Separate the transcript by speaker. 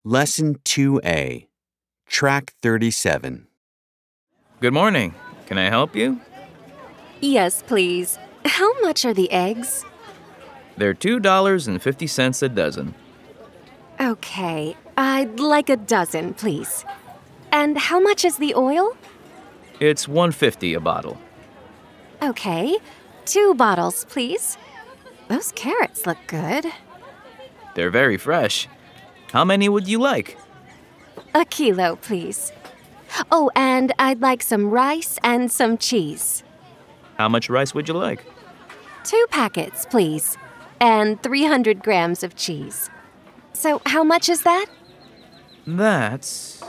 Speaker 1: Lesson 2A, Track 37.
Speaker 2: Good morning. Can I help you?
Speaker 3: Yes, please. How much are the eggs?
Speaker 2: They're $2.50 a dozen.
Speaker 3: Okay, I'd like a dozen, please. And how much is the oil?
Speaker 2: It's $1.50 a bottle.
Speaker 3: Okay, 2 bottles, please. Those carrots look good.
Speaker 2: They're very fresh. How many would you like?
Speaker 3: A kilo, please. Oh, and I'd like some rice and some cheese.
Speaker 2: How much rice would you like?
Speaker 3: 2 packets, please. And 300 grams of cheese. So how much is that?
Speaker 2: That's